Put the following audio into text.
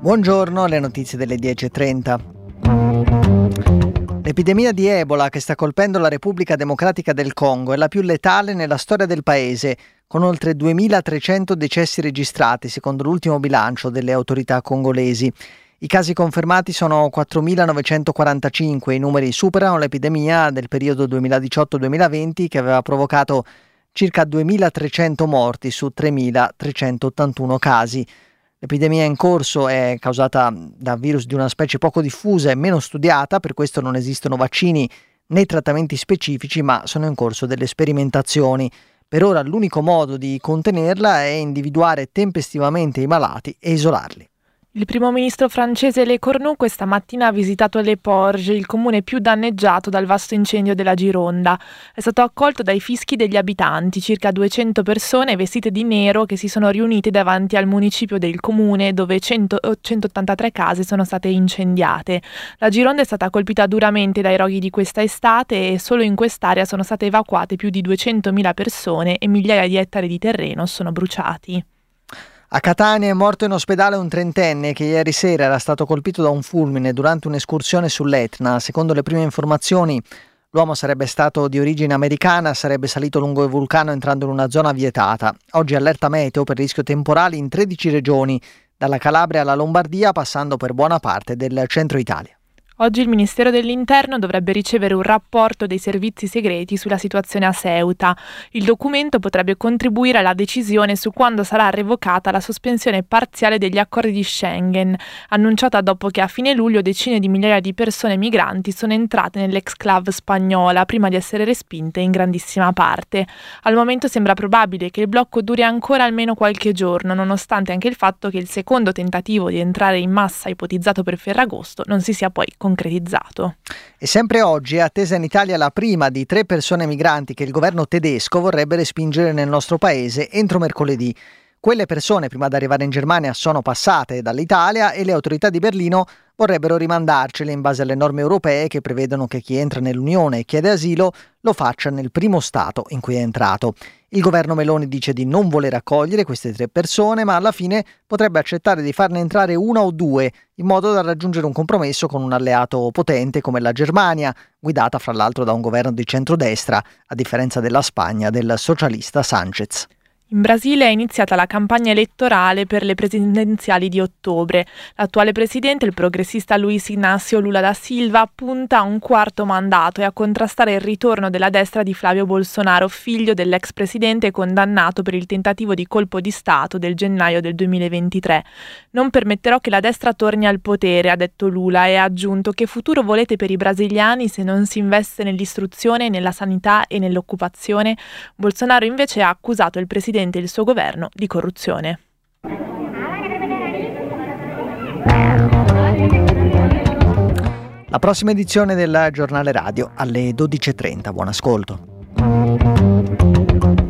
Buongiorno, le notizie delle 10:30. L'epidemia di Ebola che sta colpendo la Repubblica Democratica del Congo è la più letale nella storia del paese, con oltre 2.300 decessi registrati, secondo l'ultimo bilancio delle autorità congolesi. I casi confermati sono 4.945, i numeri superano l'epidemia del periodo 2018-2020 che aveva provocato circa 2.300 morti su 3.381 casi. L'epidemia in corso è causata da virus di una specie poco diffusa e meno studiata, per questo non esistono vaccini né trattamenti specifici, ma sono in corso delle sperimentazioni. Per ora l'unico modo di contenerla è individuare tempestivamente i malati e isolarli. Il primo ministro francese Le Cornu questa mattina ha visitato Les Porges, il comune più danneggiato dal vasto incendio della Gironda. È stato accolto dai fischi degli abitanti, circa 200 persone vestite di nero che si sono riunite davanti al municipio del comune dove 183 case sono state incendiate. La Gironda è stata colpita duramente dai roghi di questa estate e solo in quest'area sono state evacuate più di 200.000 persone e migliaia di ettari di terreno sono bruciati. A Catania è morto in ospedale un trentenne che ieri sera era stato colpito da un fulmine durante un'escursione sull'Etna. Secondo le prime informazioni, l'uomo sarebbe stato di origine americana, sarebbe salito lungo il vulcano entrando in una zona vietata. Oggi allerta meteo per rischio temporali in 13 regioni, dalla Calabria alla Lombardia, passando per buona parte del centro Italia. Oggi il Ministero dell'Interno dovrebbe ricevere un rapporto dei servizi segreti sulla situazione a Ceuta. Il documento potrebbe contribuire alla decisione su quando sarà revocata la sospensione parziale degli accordi di Schengen, annunciata dopo che a fine luglio decine di migliaia di persone migranti sono entrate nell'exclave spagnola prima di essere respinte in grandissima parte. Al momento sembra probabile che il blocco duri ancora almeno qualche giorno, nonostante anche il fatto che il secondo tentativo di entrare in massa ipotizzato per Ferragosto non si sia poi concretizzato. E sempre oggi è attesa in Italia la prima di 3 persone migranti che il governo tedesco vorrebbe respingere nel nostro paese entro mercoledì. Quelle persone prima di arrivare in Germania sono passate dall'Italia e le autorità di Berlino vorrebbero rimandarcele in base alle norme europee che prevedono che chi entra nell'Unione e chiede asilo lo faccia nel primo stato in cui è entrato. Il governo Meloni dice di non voler accogliere queste 3 persone, ma alla fine potrebbe accettare di farne entrare 1 o 2, in modo da raggiungere un compromesso con un alleato potente come la Germania, guidata fra l'altro da un governo di centrodestra, a differenza della Spagna del socialista Sánchez. In Brasile è iniziata la campagna elettorale per le presidenziali di ottobre. L'attuale presidente, il progressista Luiz Inácio Lula da Silva, punta a un quarto mandato e a contrastare il ritorno della destra di Flavio Bolsonaro, figlio dell'ex presidente condannato per il tentativo di colpo di Stato del gennaio del 2023. Non permetterò che la destra torni al potere, ha detto Lula, e ha aggiunto: che futuro volete per i brasiliani se non si investe nell'istruzione, nella sanità e nell'occupazione? Bolsonaro invece ha accusato il presidente e il suo governo di corruzione. La prossima edizione del giornale radio alle 12:30. Buon ascolto.